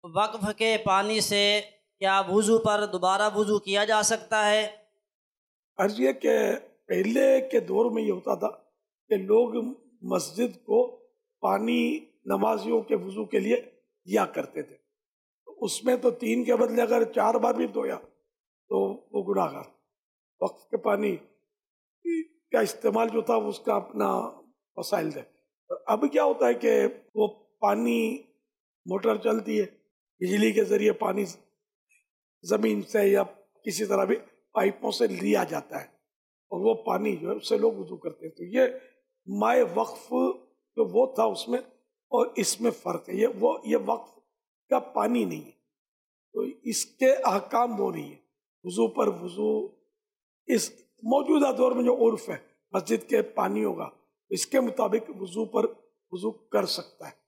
वक्फ के पानी से क्या वुज़ू पर दोबारा वुज़ू किया जा सकता है? अर्ज ये कि पहले के दौर में ये होता था कि लोग मस्जिद को पानी नमाजियों के वुज़ू के लिए दिया करते थे। तो उसमें तो 3 के बदले अगर 4 बार भी धोया तो वो गुनाहगार। वक्फ के पानी का इस्तेमाल जो था उसका अपना वसाइल थे। तो अब क्या होता है कि वो पानी, मोटर चलती है, बिजली के जरिए पानी जमीन से या किसी तरह भी पाइपों से लिया जाता है और वो पानी जो है उससे लोग वुज़ू करते हैं। तो ये माए वक्फ जो वो था उसमें और इसमें फ़र्क है। ये वक्फ का पानी नहीं है, तो इसके अहकाम वो नहीं है। वुज़ू पर वुज़ू इस मौजूदा दौर में जो उर्फ है मस्जिद के पानी होगा इसके मुताबिक वुज़ू पर वुज़ू कर सकता है।